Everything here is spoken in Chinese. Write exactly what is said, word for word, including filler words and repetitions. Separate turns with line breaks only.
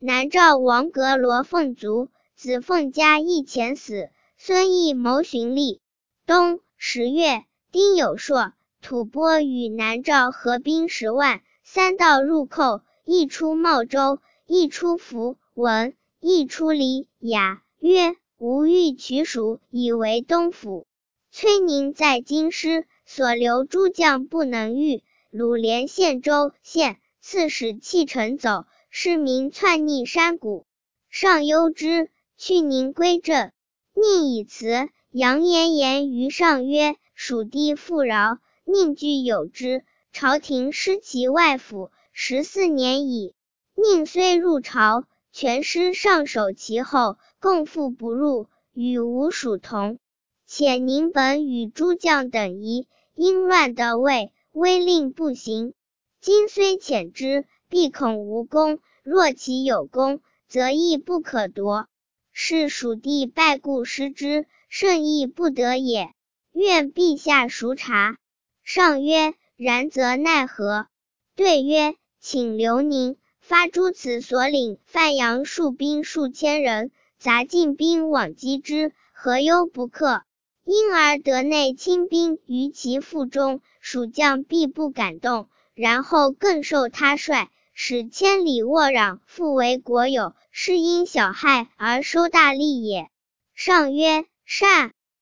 南赵王阁罗凤卒，子凤嘉义前死，孙义谋寻立。冬十月，丁酉朔，吐蕃与南赵合兵十万，三道入寇，一出茂州，一出符文，一出黎雅，曰吾欲取蜀以为东府。崔宁在京师，所留诸将不能御，鲁连县州县刺史弃城走，市民窜逆山谷。上忧之，去宁归镇。宁以辞扬言言于上曰：蜀地富饶，宁具有之。朝廷失其外府十四年矣。宁虽入朝，全师上守其后，共赴不入，与吴蜀同。且宁本与诸将等疑，因乱得位，威令不行。今虽遣之，必恐无功，若其有功，则亦不可夺。是蜀地败故失之，胜亦不得也。愿陛下熟察。上曰：然则奈何？对曰：请留宁发诸此所领范阳戍兵数千人，杂进兵往击之，何忧不克？因而得内轻兵于其腹中，蜀将必不敢动，然后更受他率，使千里沃壤，复为国有，是因小害而收大利也。上曰：善。